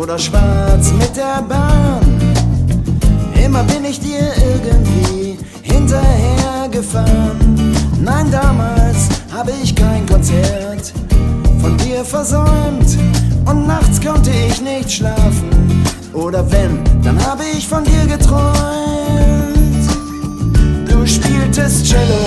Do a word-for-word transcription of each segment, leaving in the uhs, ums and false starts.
oder schwarz mit der Bahn. Immer bin ich dir irgendwie hinterhergefahren. Nein, damals habe ich kein Konzert von dir versäumt und nachts konnte ich nicht schlafen. Oder wenn, dann habe ich von dir geträumt. Du spieltest Cello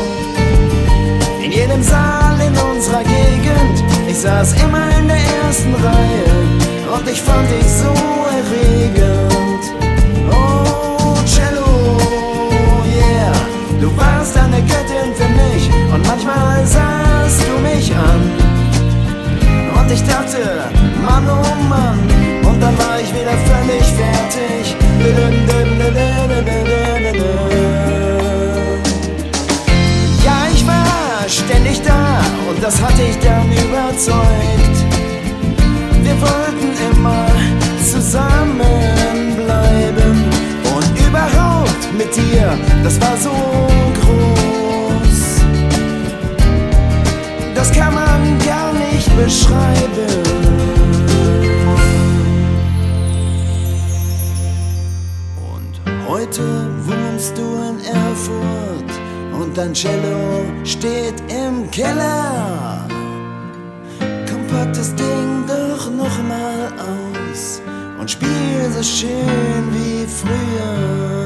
in jedem Saal in unserer Gegend. Ich saß immer in der ersten Reihe und ich fand dich so erregend. Oh, Cello, yeah, du warst eine Göttin für mich und manchmal sahst du mich an. Und ich dachte, Mann, oh Mann, und dann war ich wieder völlig fertig. Ja, ich war ständig da und das hat dich dann überzeugt. Wir wollten immer zusammenbleiben und überhaupt mit dir, das war so groß. Das kann man gar nicht beschreiben. Und heute wohnst du in Erfurt und dein Cello steht im Keller. Komm, pack das Ding doch noch mal aus und spiel so schön wie früher.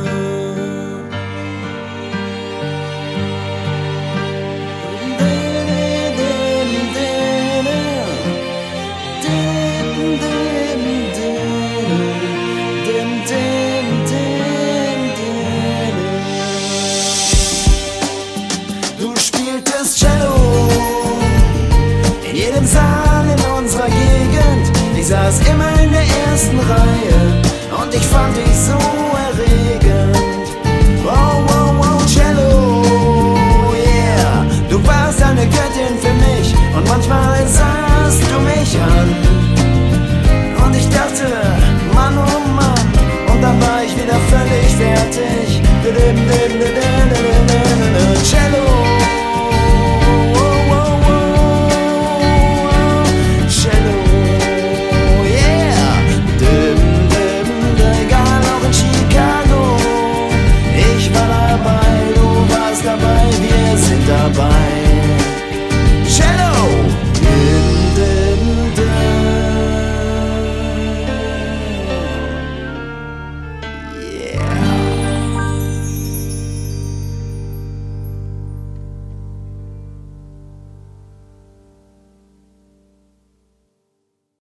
Du spieltest Cello in jedem Saal in unserer Gegend. Ich saß immer in der ersten Reihe und ich fand dich so